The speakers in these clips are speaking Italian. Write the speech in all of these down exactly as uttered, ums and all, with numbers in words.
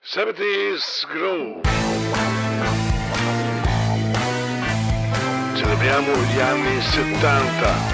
seventies Groove. Celebriamo gli anni settanta.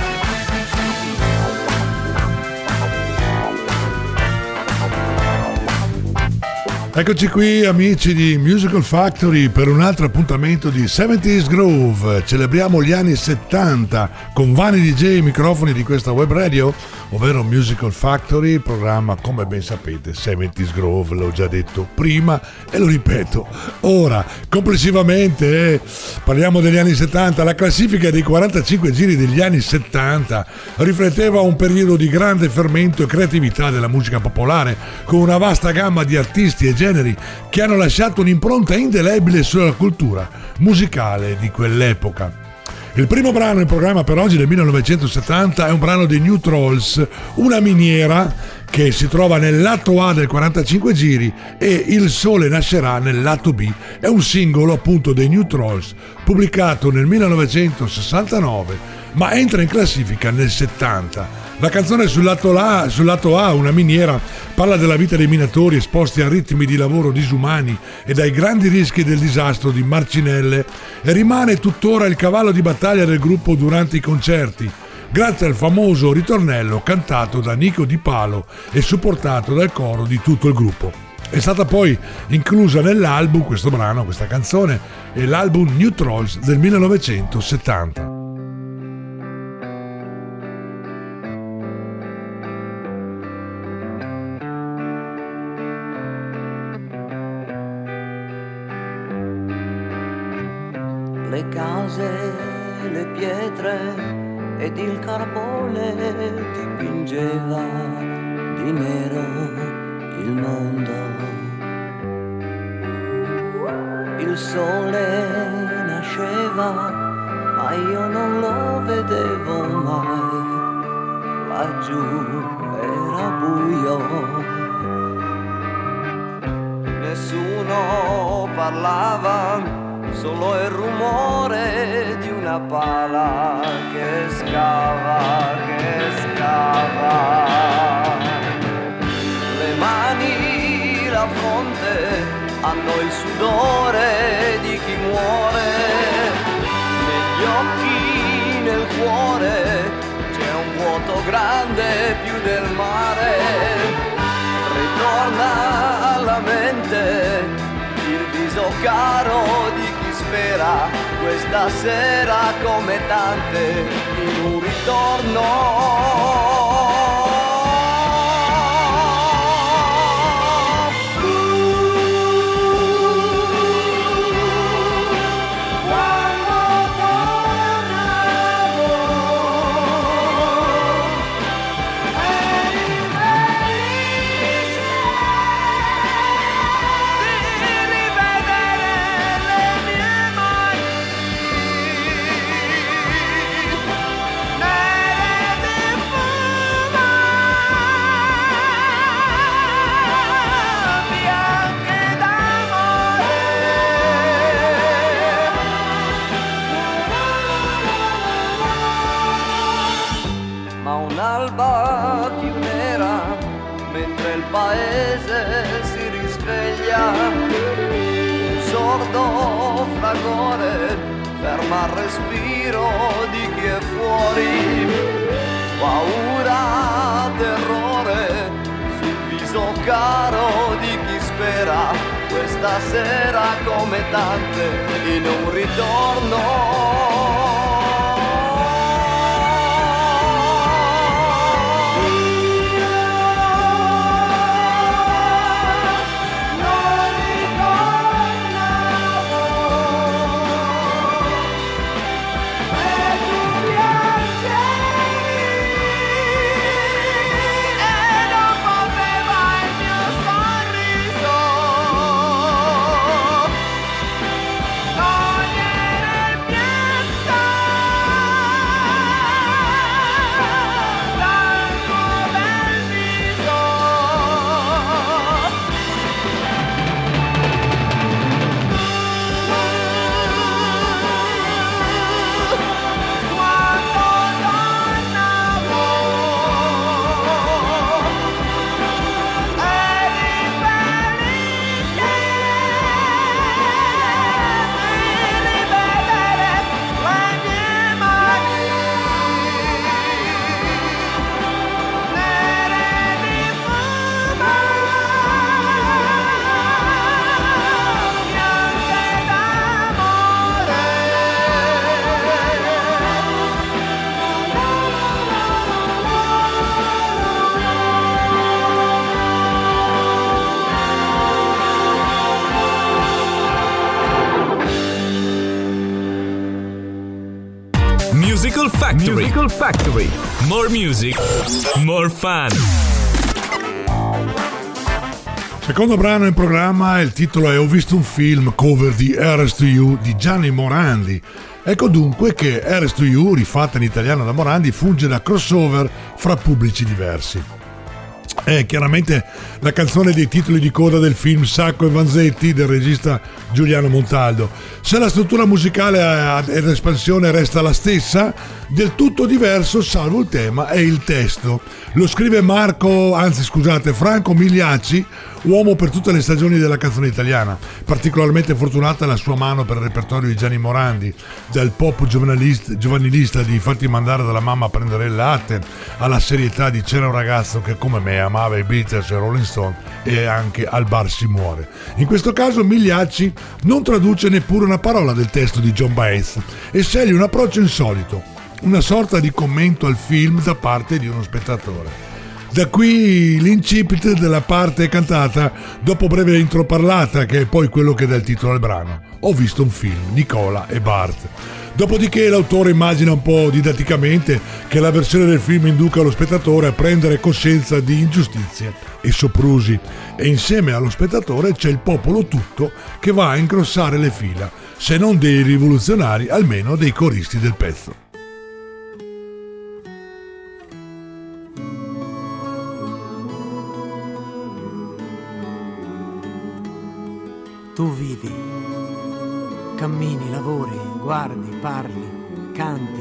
Eccoci qui amici di Musical Factory per un altro appuntamento di seventies Groove. Celebriamo gli anni settanta con Vanni D J ai microfoni di questa web radio, ovvero Musical Factory, programma come ben sapete seventies Groove, l'ho già detto prima e lo ripeto ora. Complessivamente eh, parliamo degli anni settanta. La classifica dei quarantacinque giri degli anni settanta rifletteva un periodo di grande fermento e creatività della musica popolare, con una vasta gamma di artisti e generi che hanno lasciato un'impronta indelebile sulla cultura musicale di quell'epoca. Il primo brano in programma per oggi del millenovecentosettanta è un brano dei New Trolls, Una miniera, che si trova nel lato A del quarantacinque giri, e Il sole nascerà nel lato B. È un singolo appunto dei New Trolls pubblicato nel millenovecentosessantanove, ma entra in classifica nel settanta. La canzone sul lato, A, sul lato A, Una miniera, parla della vita dei minatori esposti a ritmi di lavoro disumani e dai grandi rischi del disastro di Marcinelle, e rimane tuttora il cavallo di battaglia del gruppo durante i concerti, grazie al famoso ritornello cantato da Nico Di Palo e supportato dal coro di tutto il gruppo. È stata poi inclusa nell'album, questo brano, questa canzone, è l'album New Trolls del millenovecentosettanta. Le case, le pietre ed il carbone dipingeva di nero il mondo. Il sole nasceva, ma io non lo vedevo mai. Laggiù era buio. Nessuno parlava, solo il rumore di una pala che scava, che scava. Le mani, la fronte, hanno il sudore di chi muore. Negli occhi, nel cuore, c'è un vuoto grande più del mare. Ritorna alla mente il viso caro di chi spera questa sera come tante in un ritorno. Un'alba più nera mentre il paese si risveglia, un sordo fragore ferma il respiro di chi è fuori, paura, terrore sul viso caro di chi spera questa sera come tante in un ritorno. Togliere il pianto Factory. Musical Factory. More music, more fun. Secondo brano in programma, il titolo è Ho visto un film cover di Heiress to You di Gianni Morandi. Ecco dunque che Heiress to You, rifatta in italiano da Morandi, funge da crossover fra pubblici diversi. È chiaramente la canzone dei titoli di coda del film Sacco e Vanzetti del regista Giuliano Montaldo. Se la struttura musicale e l'espansione resta la stessa, del tutto diverso, salvo il tema e il testo. Lo scrive Marco, anzi scusate, Franco Migliacci, uomo per tutte le stagioni della canzone italiana. Particolarmente fortunata la sua mano per il repertorio di Gianni Morandi, dal pop giovanilista, giovanilista di Fatti mandare dalla mamma a prendere il latte, alla serietà di C'era un ragazzo che come me amava i Beatles e Rolling Stone, e anche Al bar si muore. In questo caso Migliacci non traduce neppure una parola del testo di John Baez e sceglie un approccio insolito, una sorta di commento al film da parte di uno spettatore. Da qui l'incipit della parte cantata dopo breve intro parlata, che è poi quello che dà il titolo al brano. Ho visto un film, Nicola e Bart. Dopodiché l'autore immagina un po' didatticamente che la versione del film induca lo spettatore a prendere coscienza di ingiustizie e soprusi, e insieme allo spettatore c'è il popolo tutto che va a ingrossare le fila, se non dei rivoluzionari, almeno dei coristi del pezzo. Tu vivi, cammini, lavori, guardi, parli, canti.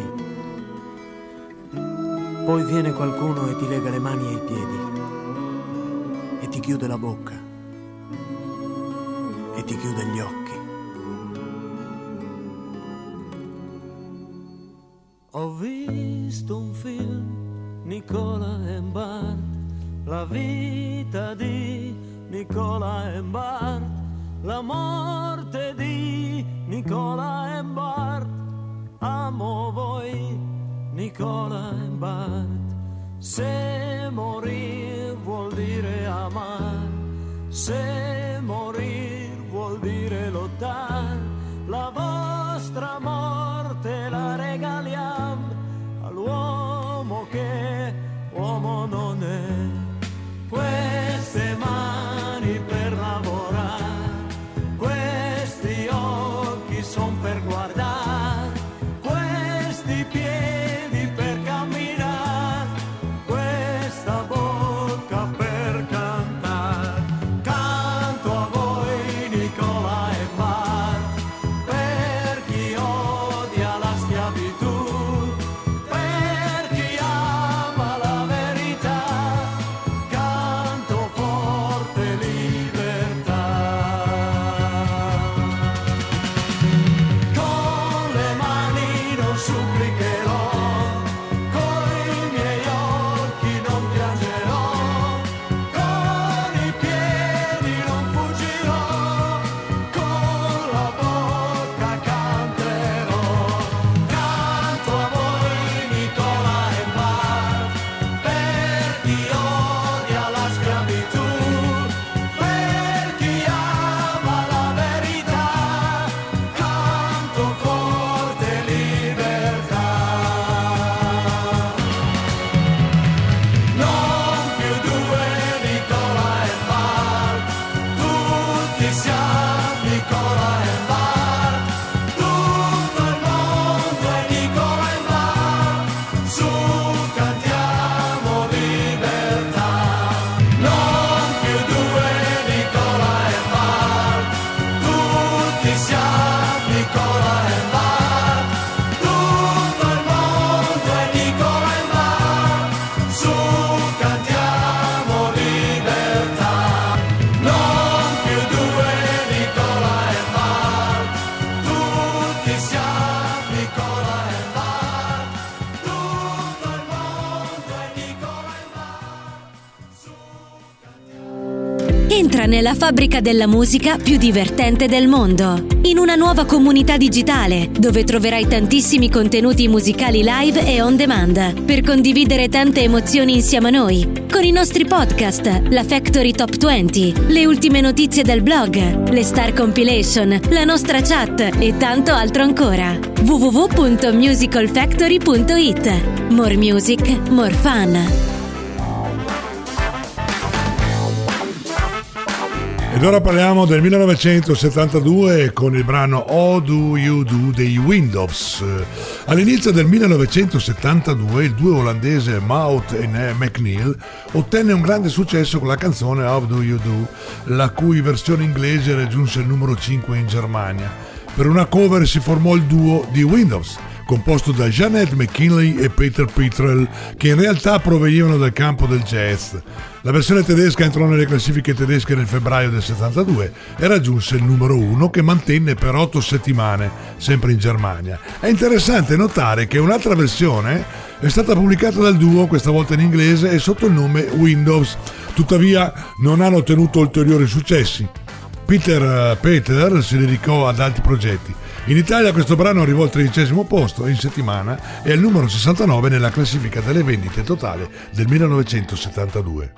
Poi viene qualcuno e ti lega le mani e i piedi e ti chiude la bocca e ti chiude gli occhi. Ho visto un film, Nicola e Bart, la vita di Nicola e Bart, la morte di Nicola e Bart. Amo voi, Nicola e Bart. Se morir vuol dire amar, se morir vuol dire lottare, la vostra morte la regaliamo all'uomo che uomo non è. Queste mani per lavorare, questi occhi son per guardare, questi piedi per camminare, questa bocca per cantare. Cantare Entra nella fabbrica della musica più divertente del mondo, in una nuova comunità digitale dove troverai tantissimi contenuti musicali live e on demand per condividere tante emozioni insieme a noi, con i nostri podcast, la Factory Top venti, le ultime notizie del blog, le Star Compilation, la nostra chat e tanto altro ancora. w w w punto musical factory punto i t. More music, more fun. Ed ora parliamo del millenovecentosettantadue con il brano How Do You Do dei Windows. All'inizio del millenovecentosettantadue il duo olandese Maud e McNeil ottenne un grande successo con la canzone How Do You Do, la cui versione inglese raggiunse il numero cinque in Germania. Per una cover si formò il duo di Windows, composto da Jeanette McKinley e Peter Petrel, che in realtà provenivano dal campo del jazz. La versione tedesca entrò nelle classifiche tedesche nel febbraio del settantadue e raggiunse il numero uno, che mantenne per otto settimane, sempre in Germania. È interessante notare che un'altra versione è stata pubblicata dal duo, questa volta in inglese e sotto il nome Windows, tuttavia non hanno ottenuto ulteriori successi. Peter Peter si dedicò ad altri progetti. In Italia questo brano arrivò al tredicesimo posto in settimana e al numero sessantanove nella classifica delle vendite totale del millenovecentosettantadue.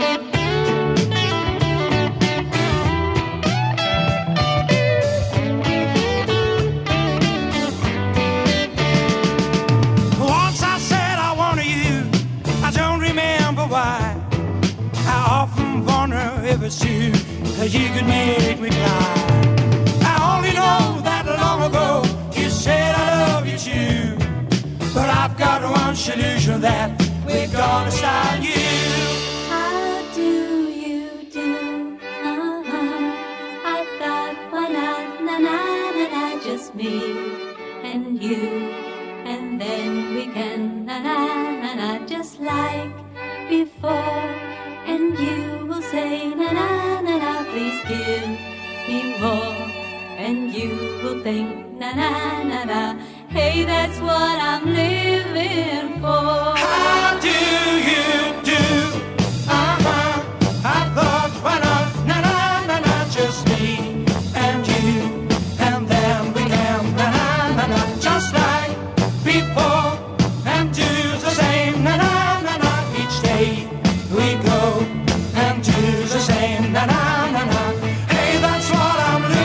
Once I said I wanted you, I don't remember why. I often wonder if it's you, 'cause you could make me cry. I only know that long ago you said I love you too, but I've got one solution that we're gonna start you. How do you do? Uh-huh. I thought, why not? Na na na na, just me and you, and then we can na na na na, just like before. And you will say na na na na, please give me more. And you will think, na na na na, hey, that's what I'm living for. How do you do? Uh-huh. I thought, why not? Na na na na, just me and you, and then we can na na na na, just like before, and do the same na na na na. Each day we go and do the same na na na na. Hey, that's what I'm living.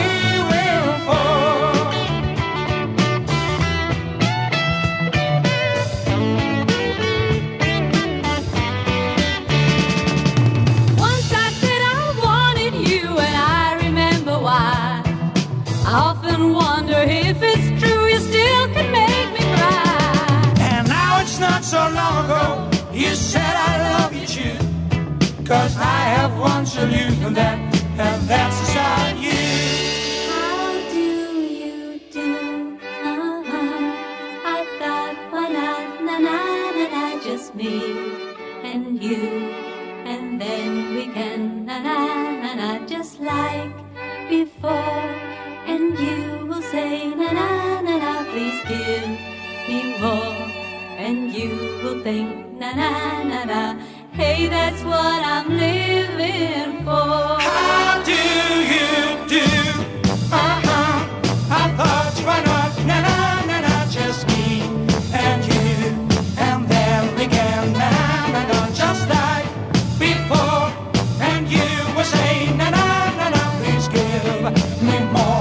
I often wonder if it's true you still can make me cry. And now it's not so long ago you said I love you too, 'cause I have one solution that, and that's to start you. How do you do? Uh-huh. I thought, why not? Na na na na, just me and you, and then we can na na na na, just like before. And you will say, na na na na, please give me more. And you will think, na na na na, hey, that's what I'm living for. How do you do? Uh-huh. I thought, why not? Na na na na, just me and you, and then we can na na na, just like before. And you will say, na na na na, please give me more.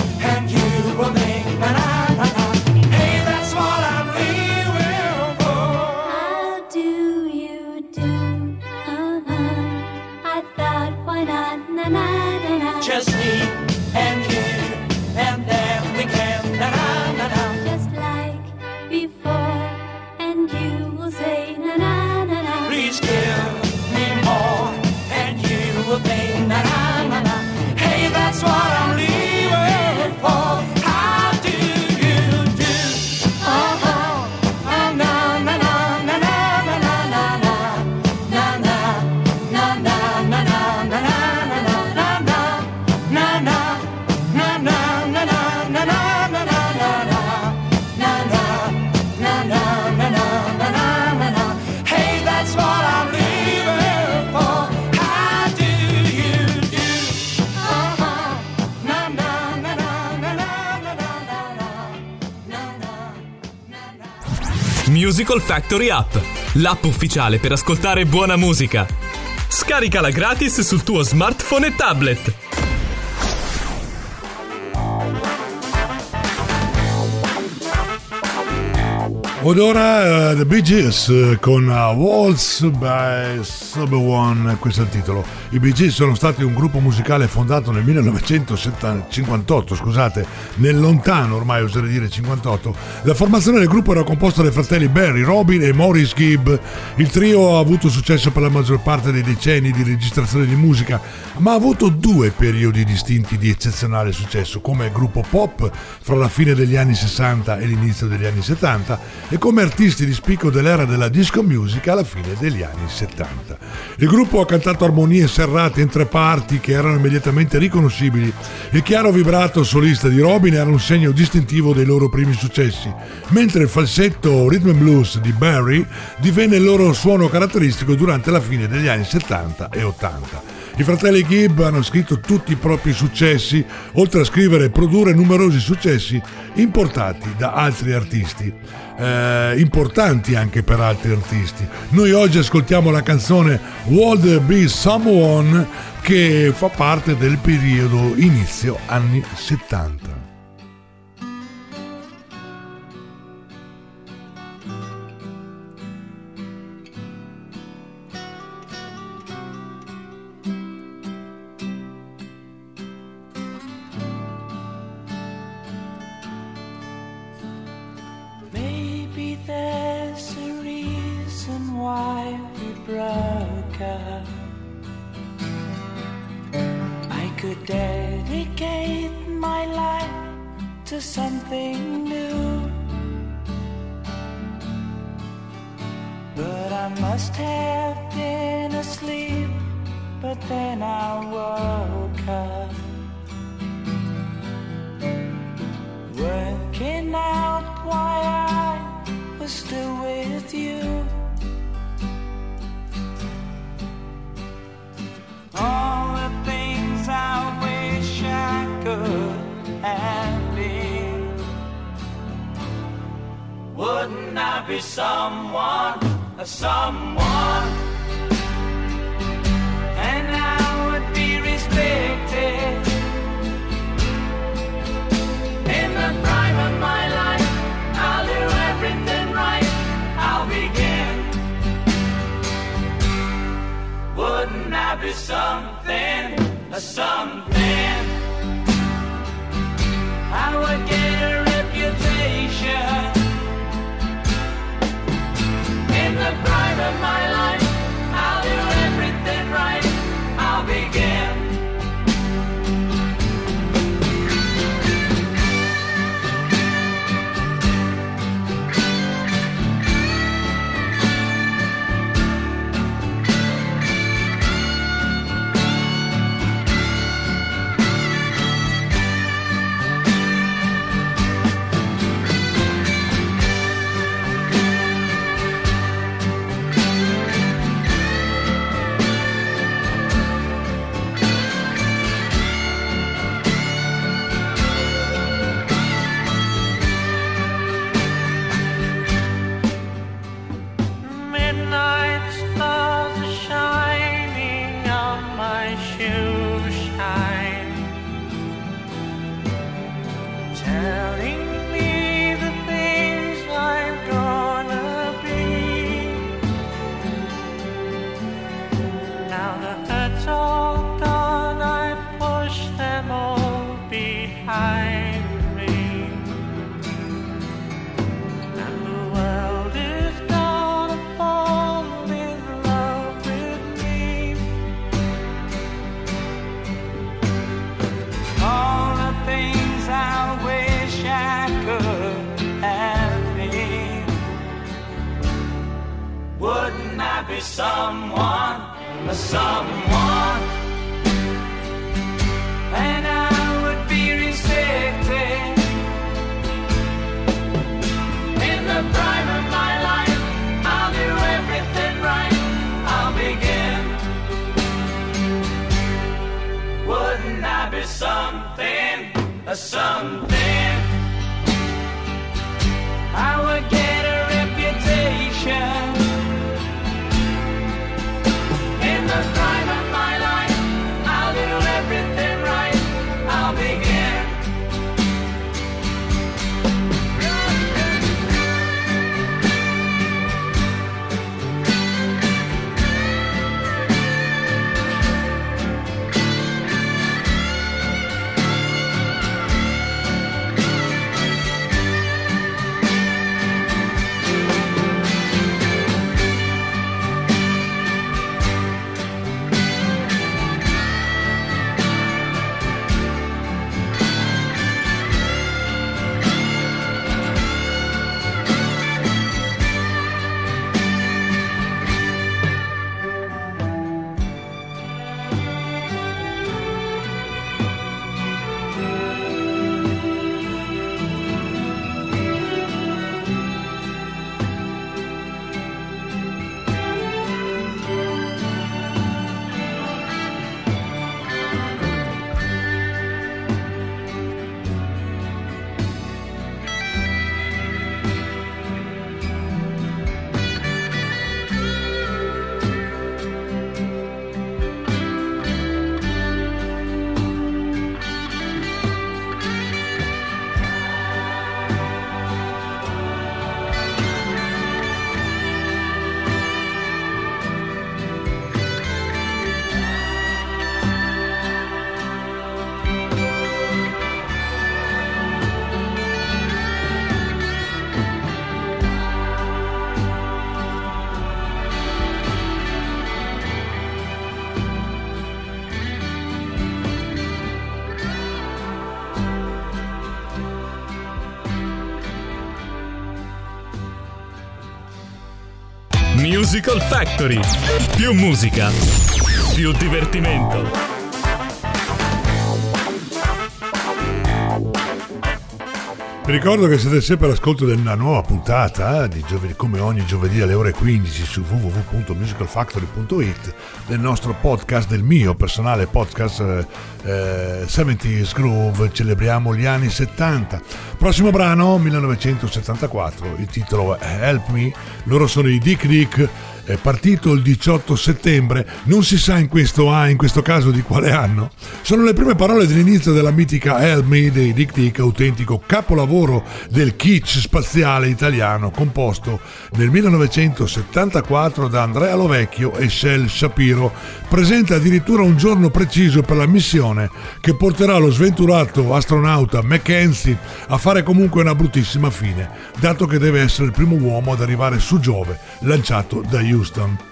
Just me and you, and then we can na na na na, just like before. And you will say na na na na, please give me more. And you will think na na na na, hey, that's what I'm living for. How do you do? Oh oh, oh na na na na na na na na na na na na na na na na na na na. Musical Factory App, l'app ufficiale per ascoltare buona musica. Scaricala gratis sul tuo smartphone e tablet. Ed ora uh, The Bee Gees uh, con uh, Waltz by Someone, questo è il titolo. I Bee Gees sono stati un gruppo musicale fondato nel millenovecentocinquantotto, scusate, nel lontano ormai oserei dire cinquantotto. La formazione del gruppo era composta dai fratelli Barry, Robin e Maurice Gibb. Il trio ha avuto successo per la maggior parte dei decenni di registrazione di musica, ma ha avuto due periodi distinti di eccezionale successo, come gruppo pop fra la fine degli anni sessanta e l'inizio degli anni settanta, e come artisti di spicco dell'era della disco music alla fine degli anni settanta. Il gruppo ha cantato armonie serrate in tre parti che erano immediatamente riconoscibili. Il chiaro vibrato solista di Robin era un segno distintivo dei loro primi successi, mentre il falsetto rhythm and blues di Barry divenne il loro suono caratteristico durante la fine degli anni settanta e ottanta. I fratelli Gibb hanno scritto tutti i propri successi, oltre a scrivere e produrre numerosi successi importati da altri artisti, eh, importanti anche per altri artisti. Noi oggi ascoltiamo la canzone Would There Be Someone, che fa parte del periodo inizio anni settanta. Something new, but I must have been asleep, but then I woke up, working out why I was still with you. All the things I wish I could have been. Wouldn't I be someone, a someone? And I would be respected. In the prime of my life, I'll do everything right. I'll begin. Wouldn't I be something, a something? I would get a reputation. In the prime of my life, I'll do everything right. I'll begin. Someone, someone, and I would be respected. In the prime of my life, I'll do everything right. I'll begin. Wouldn't I be something, a something? I would get a reputation. Musical Factory. Più musica, più divertimento. Vi ricordo che siete sempre all'ascolto della nuova puntata di giovedì, come ogni giovedì alle ore quindici su w w w punto musical factory punto i t, del nostro podcast, del mio personale podcast eh, seventies Groove. Celebriamo gli anni settanta. Prossimo brano millenovecentosettantaquattro, il titolo è Help Me. Loro sono i Dick Dick. È partito il diciotto settembre, non si sa in questo, ah, in questo caso di quale anno. Sono le prime parole dell'inizio della mitica Help Me dei Dick Dick, autentico capolavoro del kitsch spaziale italiano, composto nel millenovecentosettantaquattro da Andrea Lovecchio e Shel Shapiro. Presenta addirittura un giorno preciso per la missione che porterà lo sventurato astronauta Mackenzie a fare comunque una bruttissima fine, dato che deve essere il primo uomo ad arrivare su Giove, lanciato da Houston.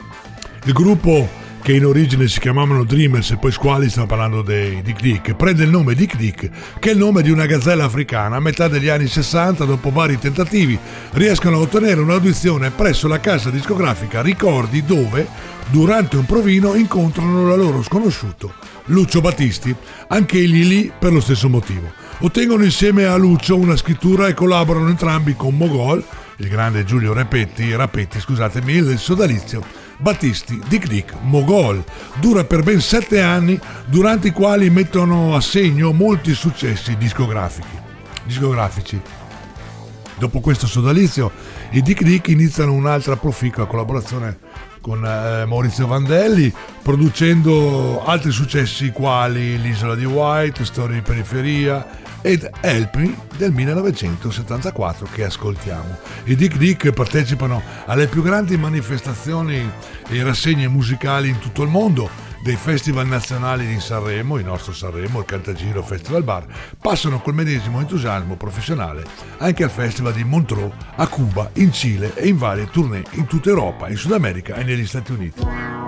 Il gruppo, che in origine si chiamavano Dreamers e poi Squali, stiamo parlando dei Dick Dick, prende il nome Dick Dick, che è il nome di una gazzella africana. A metà degli anni sessanta, dopo vari tentativi, riescono a ottenere un'audizione presso la casa discografica Ricordi, dove, durante un provino, incontrano la loro sconosciuto Lucio Battisti, anche egli lì per lo stesso motivo. Ottengono insieme a Lucio una scrittura e collaborano entrambi con Mogol, il grande Giulio Rapetti, Rapetti scusatemi, il sodalizio Battisti, Dick Dick, Mogol. Dura per ben sette anni, durante i quali mettono a segno molti successi discografici. discografici. Dopo questo sodalizio, i Dick Dick iniziano un'altra proficua collaborazione con eh, Maurizio Vandelli, producendo altri successi quali L'isola di White, Storie di periferia ed Help Me del millenovecentosettantaquattro, che ascoltiamo. I Dick Dick partecipano alle più grandi manifestazioni e rassegne musicali in tutto il mondo, dei festival nazionali di Sanremo, il nostro Sanremo, il Cantagiro Festival Bar, passano col medesimo entusiasmo professionale anche al Festival di Montreux, a Cuba, in Cile e in varie tournée in tutta Europa, in Sud America e negli Stati Uniti.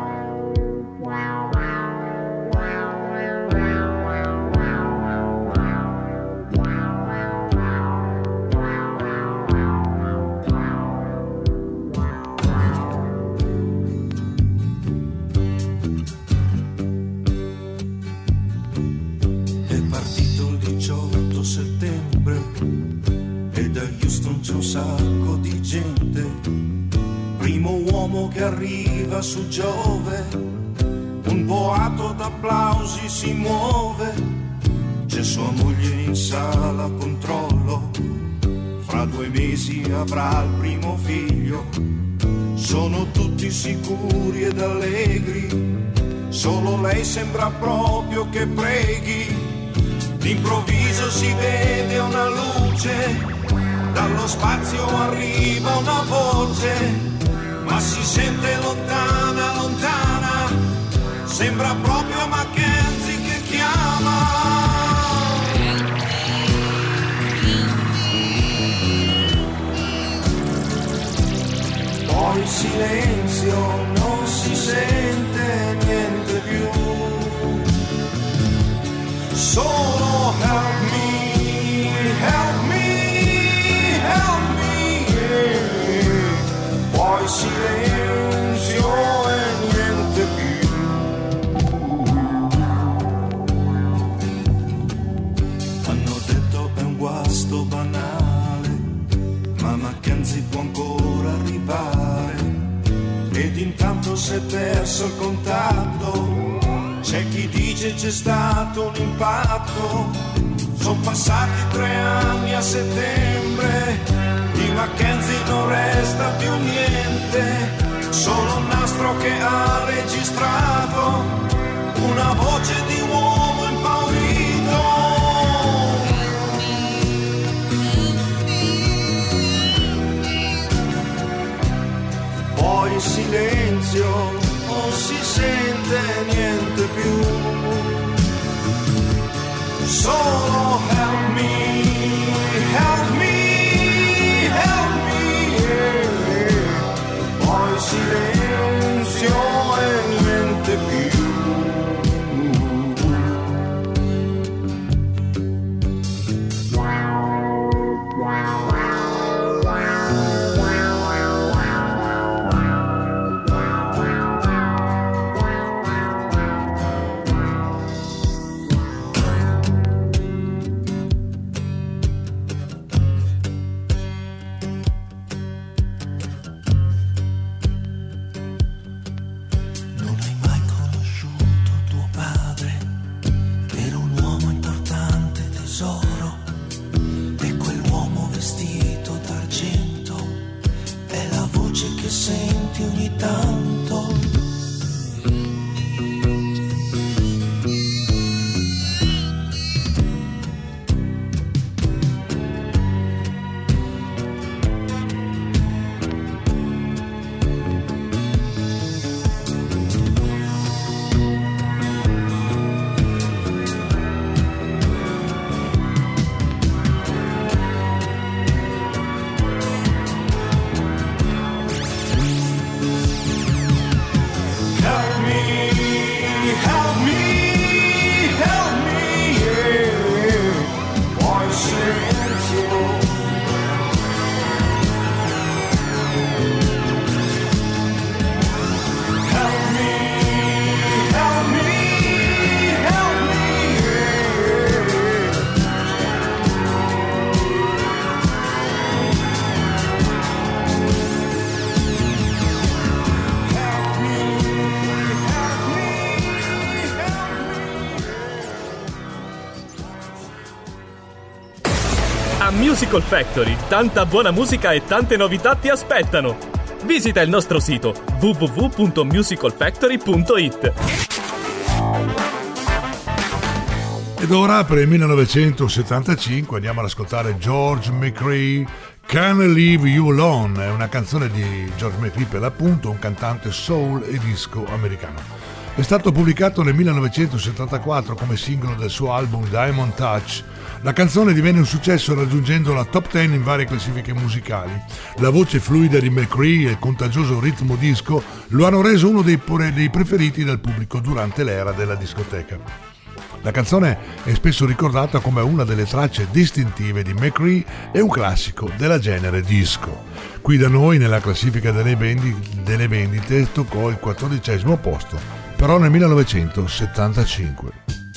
Arriva su Giove, un boato d'applausi si muove, c'è sua moglie in sala a controllo, fra due mesi avrà il primo figlio, sono tutti sicuri ed allegri, solo lei sembra proprio che preghi, d'improvviso si vede una luce, dallo spazio arriva una voce, ma si sente lontana, lontana, sembra proprio Mackenzie che chiama. Poi silenzio, non si sente niente più, solo help me, help me, help me, yeah. Poi silenzio e niente più. Hanno detto è un guasto banale, ma Mackenzie può ancora arrivare, ed intanto si è perso il contatto, c'è chi dice c'è stato un impatto, sono passati tre anni a settembre, di Mackenzie non resta più niente, solo un nastro che ha registrato una voce di uomo impaurito. Poi silenzio, non si sente niente più, solo help me, help me, help me, yeah. Poi silenzio e niente più. A Musical Factory, tanta buona musica e tante novità ti aspettano. Visita il nostro sito w w w punto musical factory punto i t. Ed ora per il millenovecentosettantacinque andiamo ad ascoltare George McCrae, Can't Leave You Alone. È una canzone di George McCrae, per l'appunto un cantante soul e disco americano. È stato pubblicato nel millenovecentosettantaquattro come singolo del suo album Diamond Touch. La canzone divenne un successo raggiungendo la top dieci in varie classifiche musicali. La voce fluida di McCrae e il contagioso ritmo disco lo hanno reso uno dei, dei preferiti dal pubblico durante l'era della discoteca. La canzone è spesso ricordata come una delle tracce distintive di McCrae e un classico della genere disco. Qui da noi nella classifica delle vendite, delle vendite toccò il quattordicesimo posto, però nel millenovecentosettantacinque.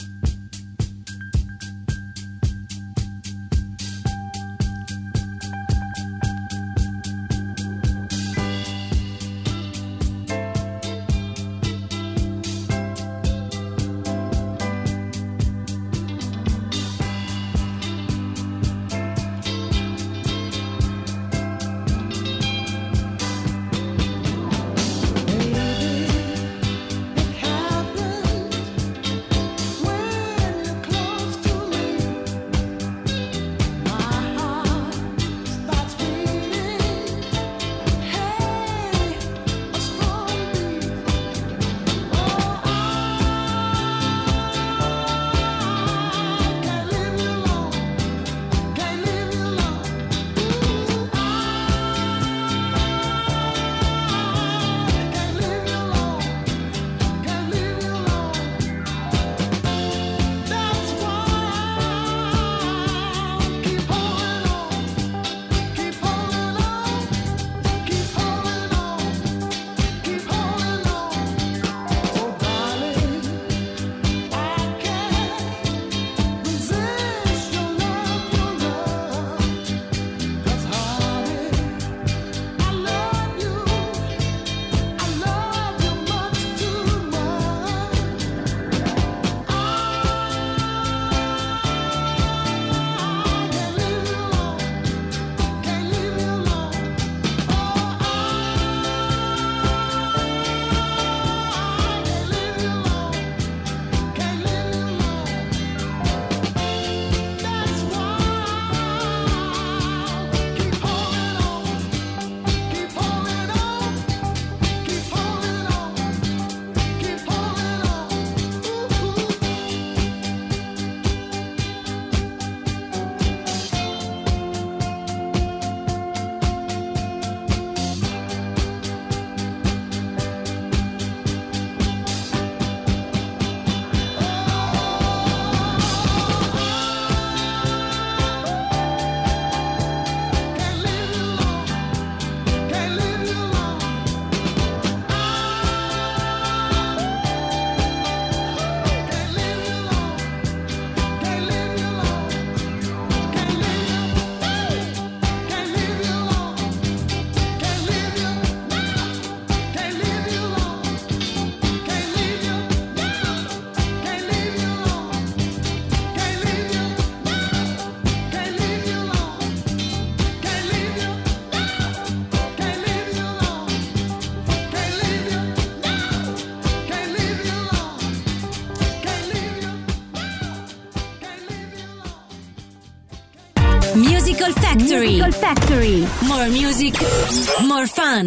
Musical Factory. Musical Factory. More music, more fun.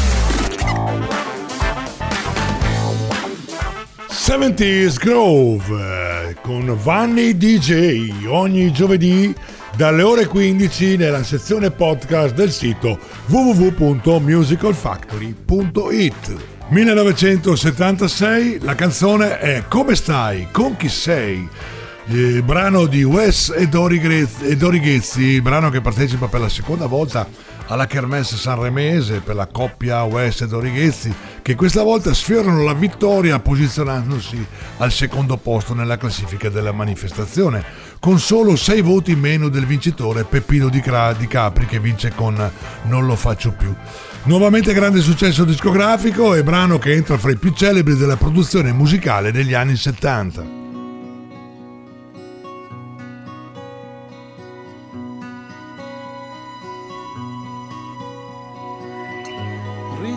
seventies Groove con Vanni D J ogni giovedì dalle ore quindici nella sezione podcast del sito w w w punto musical factory punto i t. millenovecentosettantasei, la canzone è Come stai? Con chi sei? Il brano di Wes e Dori Ghezzi, il brano che partecipa per la seconda volta alla Kermesse sanremese per la coppia Wes e Dori Ghezzi, che questa volta sfiorano la vittoria posizionandosi al secondo posto nella classifica della manifestazione, con solo sei voti meno del vincitore Peppino Di Capri, che vince con Non lo faccio più. Nuovamente grande successo discografico e brano che entra fra i più celebri della produzione musicale degli anni settanta.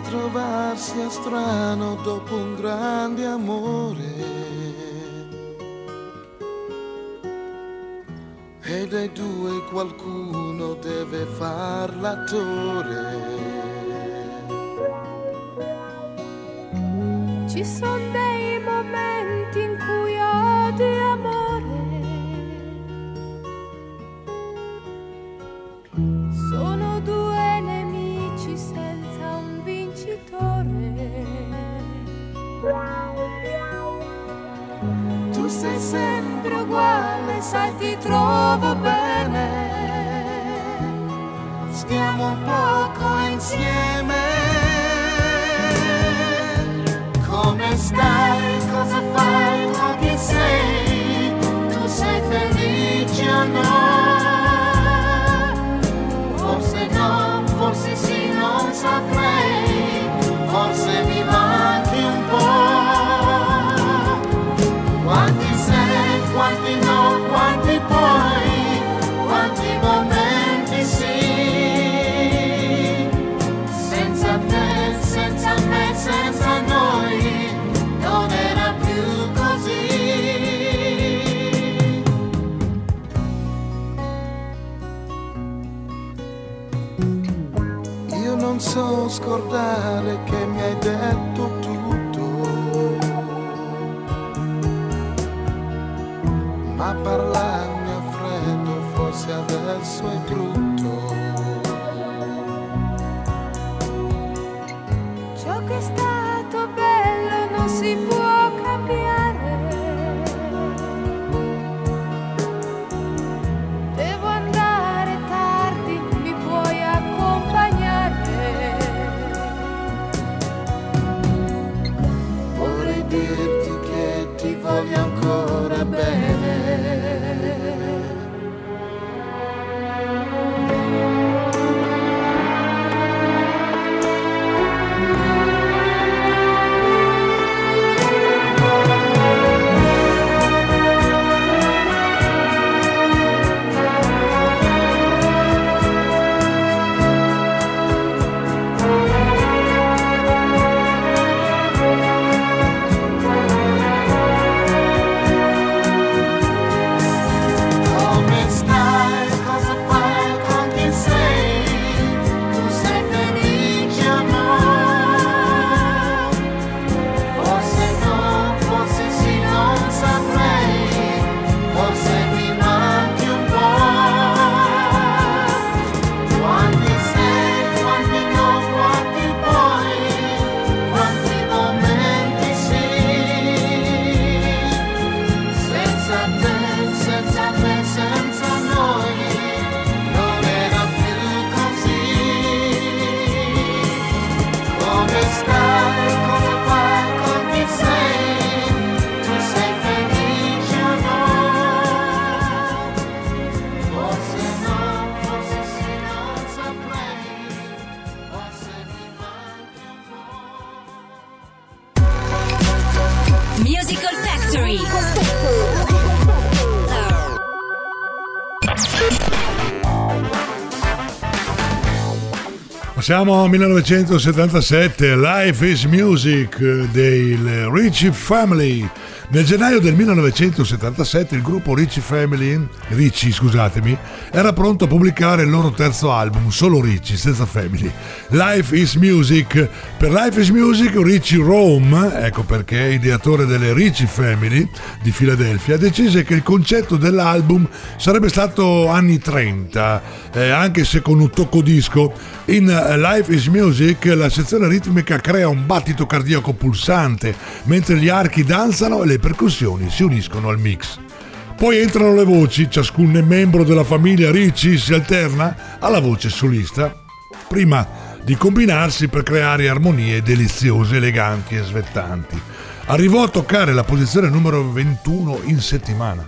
trovarsi è strano dopo un grande amore, e dai due qualcuno deve far l'attore. Ci sono dei momenti in cui odi amore, sono due nemici senza un vincitore. Tu sei sempre uguale, sai ti trovo bene, stiamo un poco insieme. Come stai? Cosa fai? Ma chi sei? Tu sei felice o no? Forse no, forse sì, non saprei. Forse mi manchi un po'. Quanti sei, quanti no, quanti poi, quanti momenti sì. Senza te, senza me, senza noi, non era più così. Io non so scordare che mi hai detto tutto, ma parlarne a freddo forse adesso è brutto. Ciò che è stato bello non si può cambiare. Devo andare tardi, mi puoi accompagnare. Vorrei dirti che ti voglio ancora bene. Musical Factory. Siamo al millenovecentosettantasette, Life is Music dei Ritchie Family. Nel gennaio del millenovecentosettantasette il gruppo Ritchie Family, Ritchie scusatemi, era pronto a pubblicare il loro terzo album, solo Ritchie, senza Family, Life is Music. Per Life is Music Ritchie Rome, ecco perché, ideatore delle Ritchie Family di Filadelfia, decise che il concetto dell'album sarebbe stato anni trenta, eh, anche se con un toccodisco. In Life is Music la sezione ritmica crea un battito cardiaco pulsante, mentre gli archi danzano e le percussioni si uniscono al mix. Poi entrano le voci, ciascun membro della famiglia Ritchie si alterna alla voce solista, prima di combinarsi per creare armonie deliziose, eleganti e svettanti. Arrivò a toccare la posizione numero ventuno in settimana.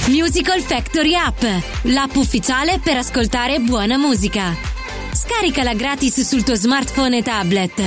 Musical Factory App, l'app ufficiale per ascoltare buona musica. Scaricala gratis sul tuo smartphone e tablet.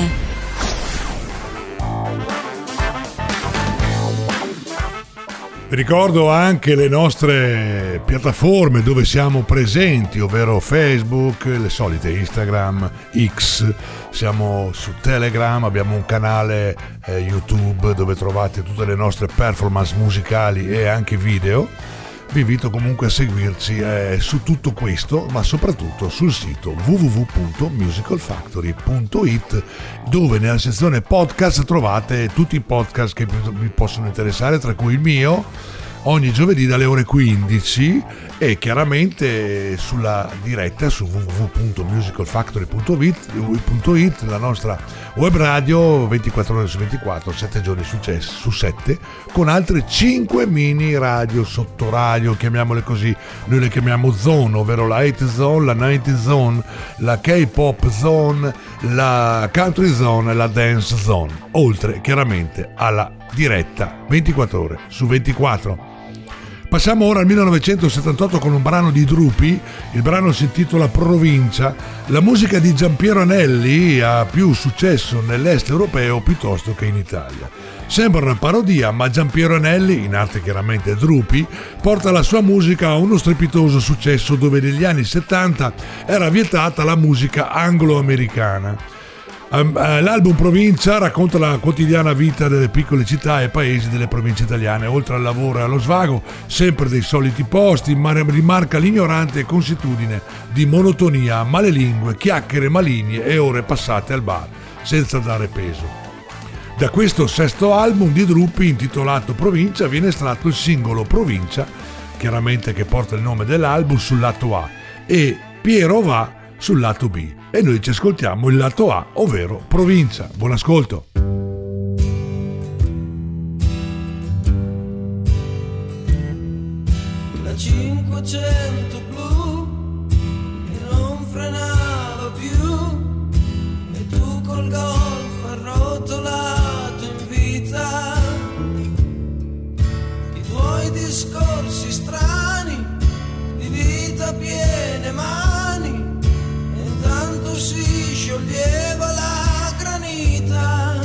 Vi ricordo anche le nostre piattaforme dove siamo presenti, ovvero Facebook, le solite Instagram, X, siamo su Telegram, abbiamo un canale eh, YouTube dove trovate tutte le nostre performance musicali e anche video. Vi invito comunque a seguirci eh, su tutto questo, ma soprattutto sul sito w w w punto musical factory punto i t, dove nella sezione podcast trovate tutti i podcast che vi possono interessare, tra cui il mio, ogni giovedì dalle ore quindici, e chiaramente sulla diretta su w w w punto musical factory punto i t, la nostra web radio ventiquattro ore su ventiquattro, sette giorni su sette, con altre cinque mini radio, sottoradio, chiamiamole così. Noi le chiamiamo zone, ovvero la otto zone, la novanta zone, la K-pop zone, la country zone e la dance zone, oltre chiaramente alla diretta ventiquattro ore su ventiquattro. Passiamo ora al millenovecentosettantotto con un brano di Drupi. Il brano si intitola Provincia. La musica di Giampiero Anelli ha più successo nell'est europeo piuttosto che in Italia. Sembra una parodia, ma Giampiero Anelli, in arte chiaramente Drupi, porta la sua musica a uno strepitoso successo dove negli anni settanta era vietata la musica anglo-americana. L'album Provincia racconta la quotidiana vita delle piccole città e paesi delle province italiane. Oltre al lavoro e allo svago, sempre dei soliti posti, ma rimarca l'ignorante consuetudine di monotonia, male lingue, chiacchiere maligne e ore passate al bar senza dare peso. Da questo sesto album di Drupi, intitolato Provincia, viene estratto il singolo Provincia, chiaramente che porta il nome dell'album, sul lato A, e Piero va sul lato B, e noi ci ascoltiamo il lato A, ovvero Provincia. Buon ascolto. La cinquecento blu che non frenava più, e tu col golf arrotolato in vita, i tuoi discorsi strani di vita piene mani, tanto si scioglieva la granita.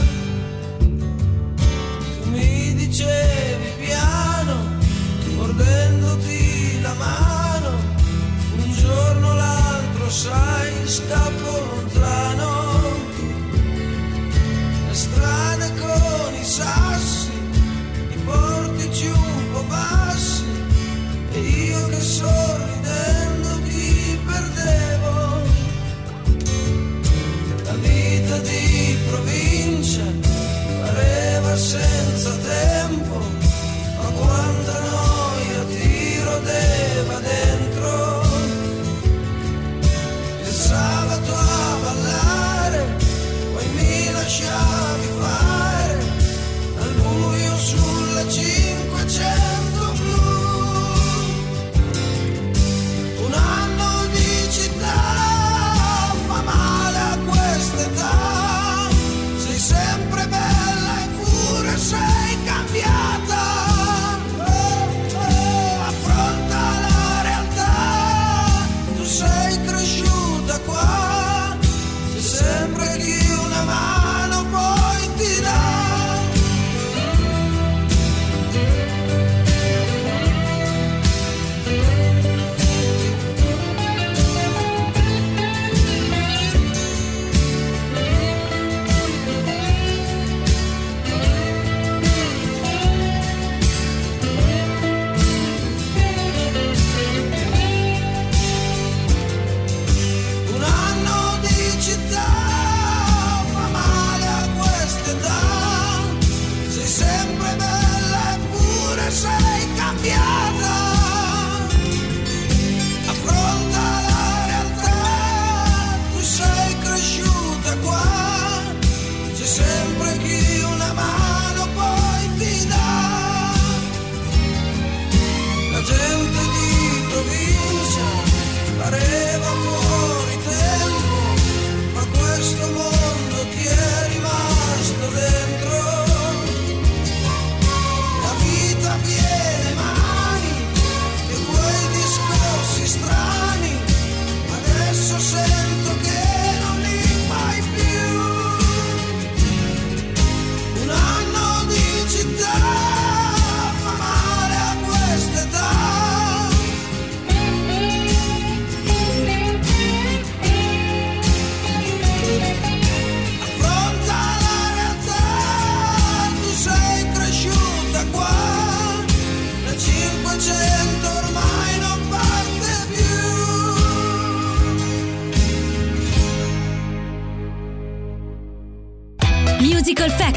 Tu mi dicevi piano, mordendoti la mano, un giorno o l'altro sai scappo lontano. Le strade con i sassi, i portici un po' bassi, e io che sorridendo ti perdevo. La vita di provincia pareva senza tempo, ma quanta noia ti rodeva dentro. Il sabato a ballare, poi mi lasciavi fare al buio sulla cinquecento blu. Un anno di città fa male a quest'età, sei sempre bella eppure sei cambiata.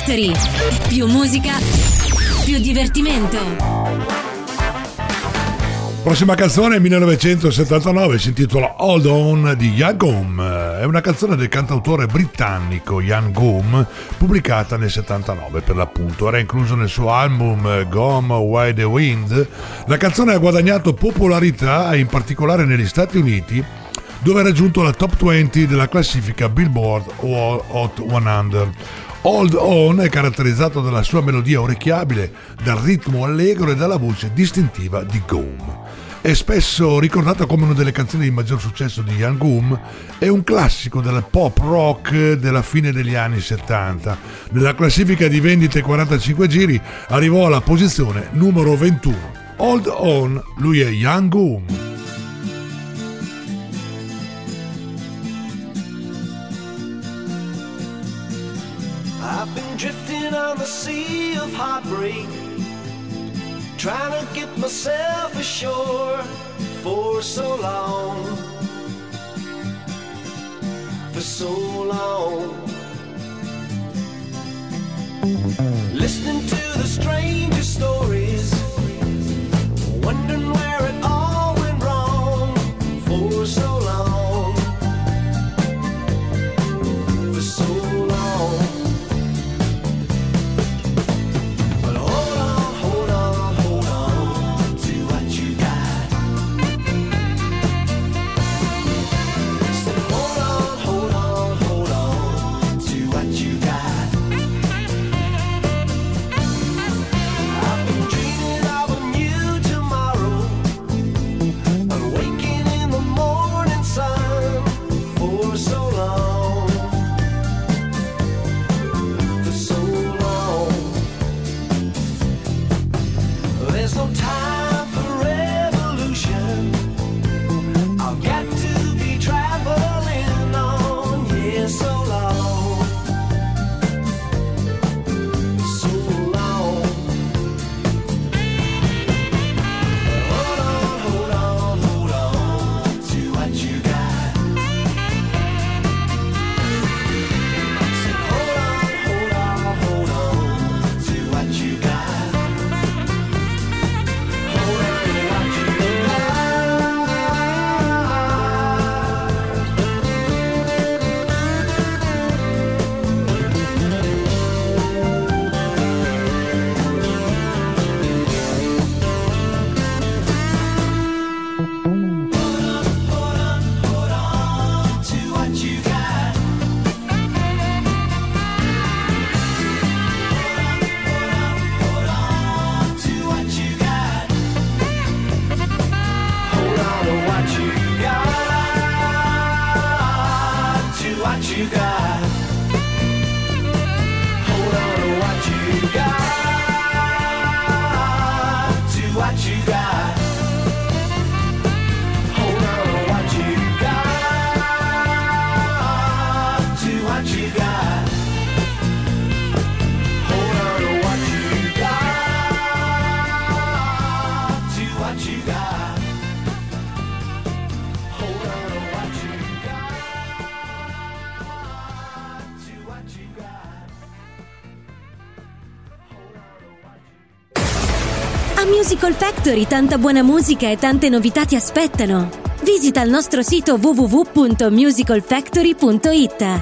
Factory. Più musica, più divertimento. Prossima canzone millenovecentosettantanove, si intitola Hold On di Ian Gaume. È una canzone del cantautore britannico Ian Gaume, pubblicata nel settantanove per l'appunto. Era incluso nel suo album Gone With The Wind. La canzone ha guadagnato popolarità, in particolare negli Stati Uniti, dove ha raggiunto la top venti della classifica Billboard Hot cento. Hold On è caratterizzato dalla sua melodia orecchiabile, dal ritmo allegro e dalla voce distintiva di Gaume. È spesso ricordata come una delle canzoni di maggior successo di Ian Gaume, è un classico del pop rock della fine degli anni settanta. Nella classifica di vendite quarantacinque giri arrivò alla posizione numero ventuno. Hold On, lui è Ian Gaume. I've been drifting on the sea of heartbreak, trying to get myself ashore for so long, for so long. Listening to the strangest stories, wondering where it all went wrong for so long, for so long. A Musical Factory tanta buona musica e tante novità ti aspettano. Visita il nostro sito w w w punto musical factory punto i t.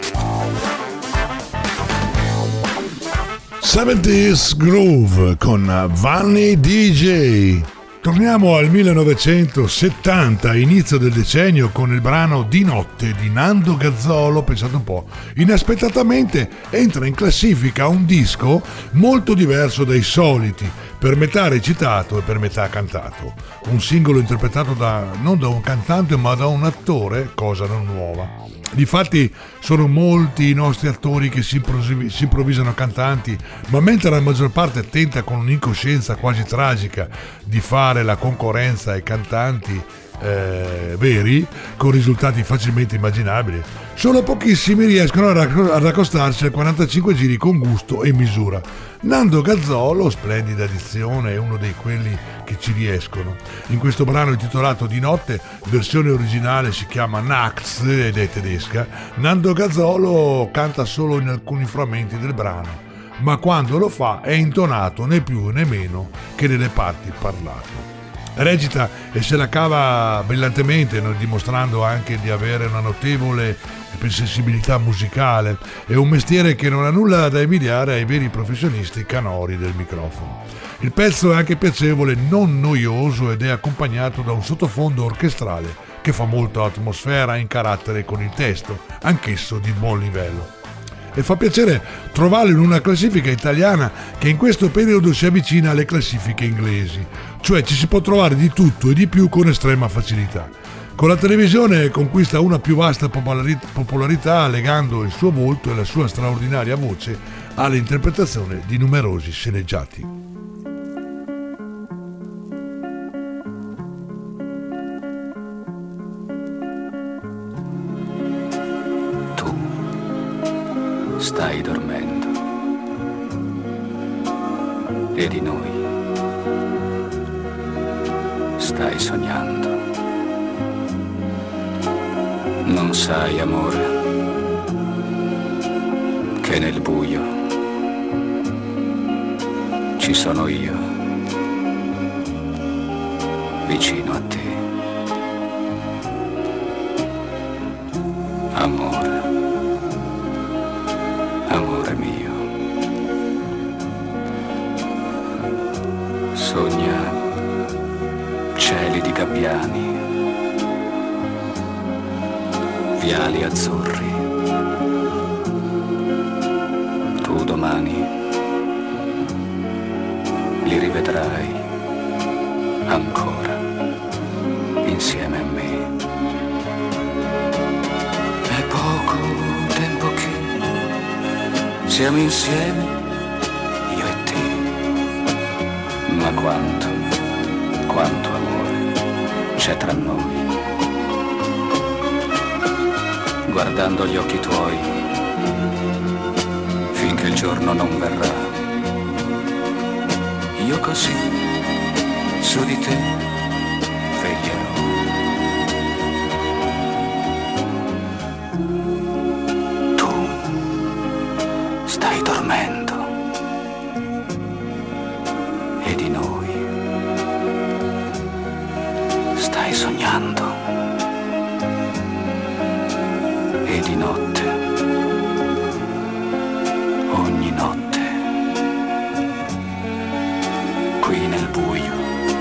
seventies Groove con Vanni D J. Torniamo al millenovecentosettanta, inizio del decennio, con il brano Di notte di Nando Gazzolo. Pensate un po', inaspettatamente entra in classifica un disco molto diverso dai soliti, per metà recitato e per metà cantato. Un singolo interpretato da, non da un cantante ma da un attore, cosa non nuova. Difatti sono molti i nostri attori che si, improvvis- si improvvisano cantanti, ma mentre la maggior parte tenta con un'incoscienza quasi tragica di fare la concorrenza ai cantanti eh, veri, con risultati facilmente immaginabili, solo pochissimi riescono a, rac- ad accostarsi ai quarantacinque giri con gusto e misura. Nando Gazzolo, splendida dizione, è uno dei quelli che ci riescono. In questo brano intitolato Di notte, versione originale si chiama Nachts ed è tedesca, Nando Gazzolo canta solo in alcuni frammenti del brano. ma quando lo fa è intonato né più né meno che nelle parti parlate. Recita e se la cava brillantemente, dimostrando anche di avere una notevole sensibilità musicale e un mestiere che non ha nulla da invidiare ai veri professionisti canori del microfono. Il pezzo è anche piacevole, non noioso, ed è accompagnato da un sottofondo orchestrale che fa molta atmosfera in carattere con il testo, anch'esso di buon livello. E fa piacere trovarlo in una classifica italiana che in questo periodo si avvicina alle classifiche inglesi, cioè ci si può trovare di tutto e di più con estrema facilità. Con la televisione conquista una più vasta popolarità legando il suo volto e la sua straordinaria voce all'interpretazione di numerosi sceneggiati. Tu stai dormendo e di noi stai sognando. Non sai, amore, che nel buio ci sono io, vicino a te. Amore, amore mio, sogna cieli di gabbiani, viali azzurri. Tu domani li rivedrai ancora insieme a me. È poco tempo che siamo insieme, io e te, ma quanto, quanto amore c'è tra noi. Guardando gli occhi tuoi, finché il giorno non verrà, io così su di te veglierò. Tu stai dormendo e di noi stai sognando. E di notte, ogni notte, qui nel buio,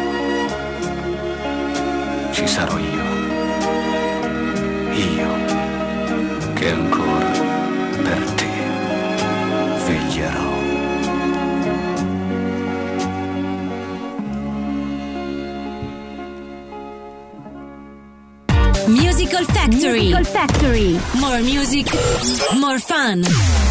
ci sarò io, io che ancora per te veglierò. Musical Factory. Musical Factory. More music, more fun.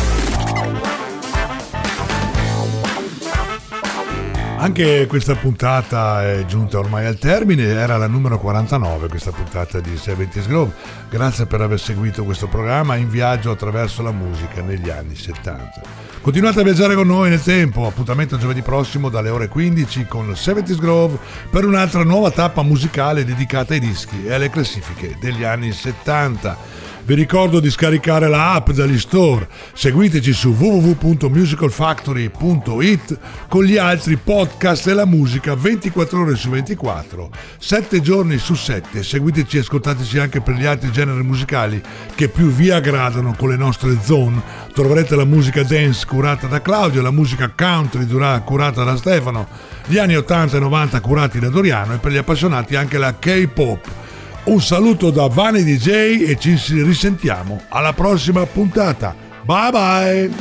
Anche questa puntata è giunta ormai al termine, era la numero quarantanove questa puntata di seventies Groove. Grazie per aver seguito questo programma in viaggio attraverso la musica negli anni settanta. Continuate a viaggiare con noi nel tempo, appuntamento giovedì prossimo dalle ore quindici con seventies Groove per un'altra nuova tappa musicale dedicata ai dischi e alle classifiche degli anni settanta. Vi ricordo di scaricare la app dagli store, seguiteci su w w w punto musical factory punto i t con gli altri podcast e la musica ventiquattro ore su ventiquattro, sette giorni su sette. Seguiteci e ascoltateci anche per gli altri generi musicali che più vi aggradano con le nostre zone. Troverete la musica dance curata da Claudio, la musica country curata da Stefano, gli anni ottanta e novanta curati da Doriano e per gli appassionati anche la K-pop. Un saluto da Vani D J e ci risentiamo alla prossima puntata. Bye bye!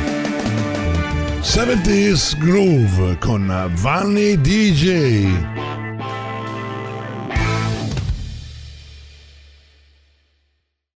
seventies Groove con Vani D J.